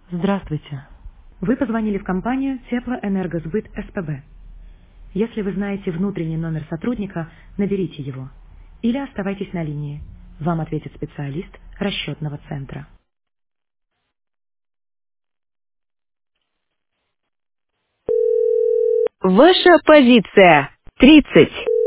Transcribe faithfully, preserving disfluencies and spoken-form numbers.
Здравствуйте. Вы позвонили в компанию Теплоэнергосбыт СПБ. Если вы знаете внутренний номер сотрудника, наберите его. Или оставайтесь на линии. Вам ответит специалист расчетного центра. Ваша позиция. тридцать.